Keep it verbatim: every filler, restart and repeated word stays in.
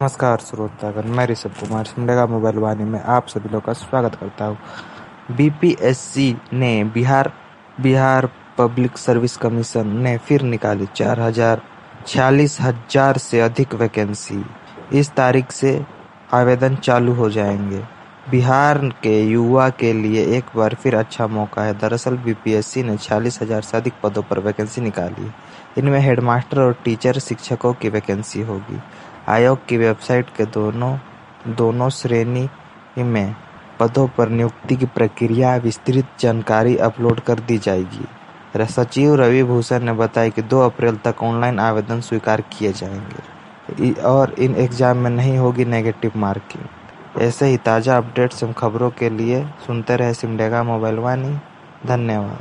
नमस्कार श्रोतागण, मैं ऋषभ कुमार सिमडेगा मोबाइल वाणी में आप सभी लोग का स्वागत करता हूँ। बीपीएससी ने Bihar Bihar public service commission ने फिर निकाली चार हजार छियालीस हजार से अधिक वैकेंसी। इस तारीख से आवेदन चालू हो जाएंगे। बिहार के युवा के लिए एक बार फिर अच्छा मौका है। दरअसल बीपीएससी ने छियालीस हजार से अधिक पदों पर वैकेंसी निकाली है। इनमें हेडमास्टर और टीचर शिक्षकों की वैकेंसी होगी। आयोग की वेबसाइट के दोनों दोनों श्रेणी में पदों पर नियुक्ति की प्रक्रिया विस्तृत जानकारी अपलोड कर दी जाएगी। सचिव रवि भूषण ने बताया कि दो अप्रैल तक ऑनलाइन आवेदन स्वीकार किए जाएंगे और इन एग्जाम में नहीं होगी नेगेटिव मार्किंग। ऐसे ही ताज़ा अपडेट्स एवं खबरों के लिए सुनते रहे सिमडेगा मोबाइल वाणी। धन्यवाद।